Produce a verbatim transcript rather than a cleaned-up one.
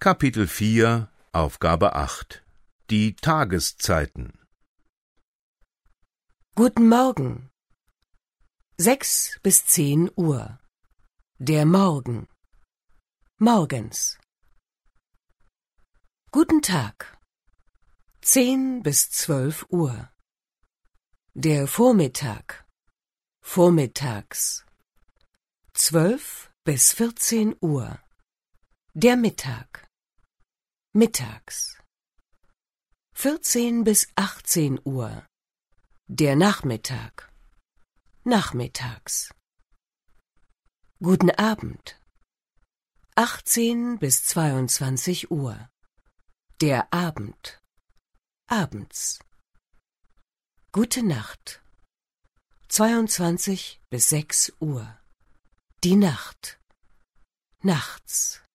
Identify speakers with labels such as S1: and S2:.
S1: Kapitel vier, Aufgabe acht. Die Tageszeiten.
S2: Guten Morgen. Sechs bis zehn Uhr. Der Morgen. Morgens. Guten Tag. Zehn bis zwölf Uhr. Der Vormittag. Vormittags. Zwölf bis vierzehn Uhr. Der Mittag. Mittags. Vierzehn bis achtzehn Uhr. Der Nachmittag. Nachmittags. Guten Abend. achtzehn bis zweiundzwanzig Uhr. Der Abend. Abends. Gute Nacht. zweiundzwanzig bis sechs Uhr. Die Nacht. Nachts.